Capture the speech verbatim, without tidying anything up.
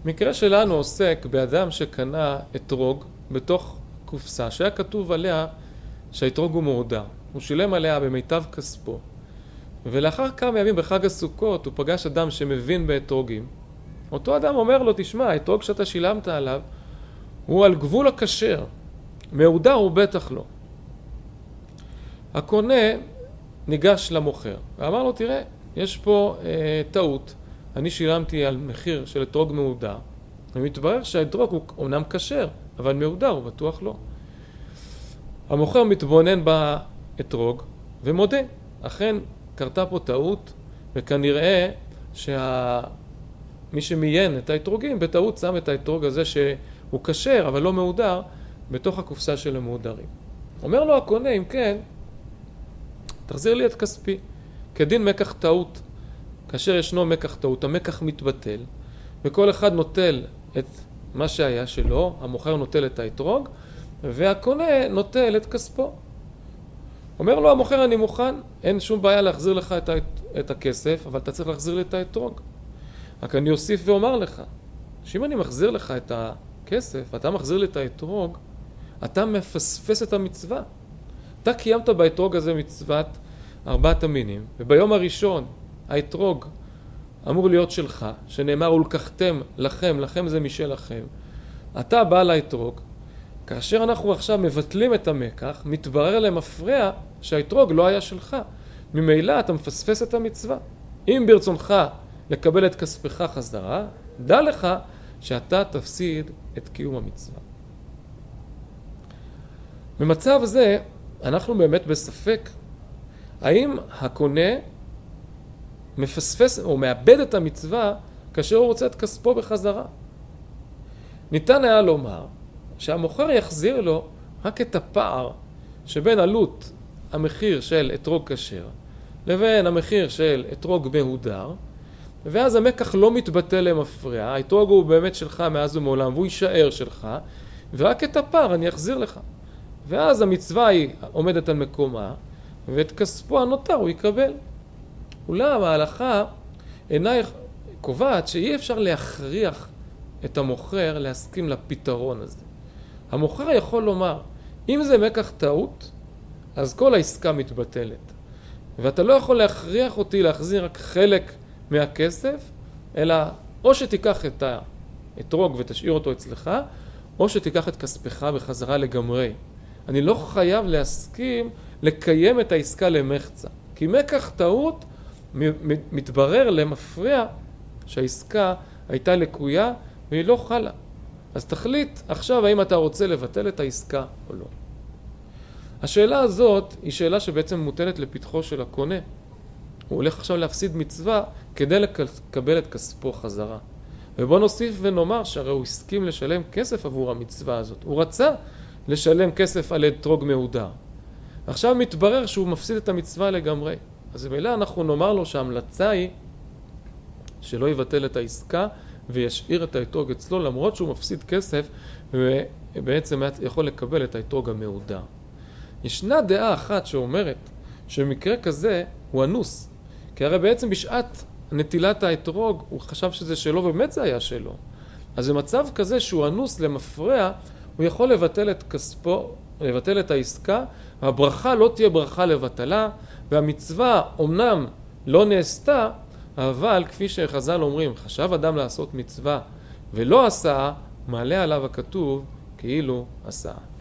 מקרה שלנו עוסק באדם שקנה אתרוג בתוך קופסה שהיה כתוב עליה שהאתרוג הוא מהודר. הוא שילם עליה במיטב כספו. ולאחר כמה ימים בחג הסוכות הוא פגש אדם שמבין באתרוגים. אותו אדם אומר לו, תשמע, האתרוג שאתה שילמת עליו הוא על גבול הכשר. מהודר הוא בטח לא. הקונה ניגש למוכר ואמר לו, תראה, יש פה אה, טעות. אני שילמתי על מחיר של אתרוג מהודר. ומתברר שהאתרוג הוא אומנם כשר, אבל מהודר הוא בטוח לא. המוכר מתבונן באתרוג ומודה. אכן קרתה פה טעות, וכנראה שמי שמיין את האתרוגים בטעות שם את האתרוג הזה שהוא כשר אבל לא מהודר בתוך הקופסה של המהודרים. אומר לו הקונה, אם כן, תחזיר לי את כספי. כדין מקח טעות. כאשר ישנו מקח טעות, המקח מתבטל, וכל אחד נוטל את מה שהיה שלו, המוכר נוטל את האתרוג, והקונה נוטל את כספו. אומר לו המוכר, אני מוכן, אין שום בעיה להחזיר לך את, את הכסף, אבל אתה צריך להחזיר לי את האתרוג. רק אני אוסיף ואומר לך, שאם אני מחזיר לך את הכסף, ואתה מחזיר לי את האתרוג, אתה מפספס את המצווה. אתה קיימת באתרוג הזה מצוות ארבעת המינים, וביום הראשון האתרוג אמור להיות שלך, שנאמר ולקחתם לכם, לכם זה משלכם. אתה בא לאתרוג, כאשר אנחנו עכשיו מבטלים את המקח, מתברר למפרע שהאתרוג לא היה שלך. ממילא אתה מפספס את המצווה. אם ברצונך לקבל את כספך חזרה, דע לך שאתה תפסיד את קיום המצווה. במצב זה אנחנו באמת בספק האם הקונה מפספס או מאבד את המצווה כאשר הוא רוצה את כספו בחזרה. ניתן היה לומר שהמוכר יחזיר לו רק את הפער שבין עלות המחיר של אתרוג כשר לבין המחיר של אתרוג מהודר, ואז המקח לא מתבטל למפרע, האתרוג הוא באמת שלך מאז ומעולם והוא יישאר שלך, ורק את הפער אני אחזיר לך. ואז המצווה היא עומדת על מקומה, ואת כספו הנותר הוא יקבל. אולם ההלכה אינה קובעת שאי אפשר להכריח את המוכר להסכים לפתרון הזה. המוכר יכול לומר, אם זה מקח טעות, אז כל העסקה מתבטלת. ואתה לא יכול להכריח אותי להחזיר רק חלק מהכסף, אלא או שתיקח את האתרוג ותשאיר אותו אצלך, או שתיקח את כספך בחזרה לגמרי. אני לא חייב להסכים לקיים את העסקה למחצה. כי מקח טעות מתברר למפרע שהעסקה הייתה לקויה והיא לא חלה. אז תחליט עכשיו האם אתה רוצה לבטל את העסקה או לא. השאלה הזאת היא שאלה שבעצם מוטלת לפתחו של הקונה. הוא הולך עכשיו להפסיד מצווה כדי לקבל את כספו חזרה. ובוא נוסיף ונאמר שהרי הוא הסכים לשלם כסף עבור המצווה הזאת. הוא רצה לשלם כסף על אתרוג מהודר. עכשיו מתברר שהוא מפסיד את המצווה לגמרי. אז במילה אנחנו נאמר לו שההמלצה היא שלא יבטל את העסקה וישאיר את האתרוג אצלו, למרות שהוא מפסיד כסף ובעצם יכול לקבל את האתרוג המהודר. ישנה דעה אחת שאומרת שמקרה כזה הוא אנוס, כי הרי בעצם בשעת נטילת האתרוג הוא חשב שזה שלו ובאמת זה היה שלו. אז במצב כזה שהוא אנוס למפרע, הוא יכול לבטל את כספו, לבטל את העסקה, והברכה לא תהיה ברכה לבטלה, והמצווה אומנם לא נעשתה, אבל כפי שחז"ל אומרים, חשב אדם לעשות מצווה ולא עשה, מעלה עליו הכתוב כאילו עשה.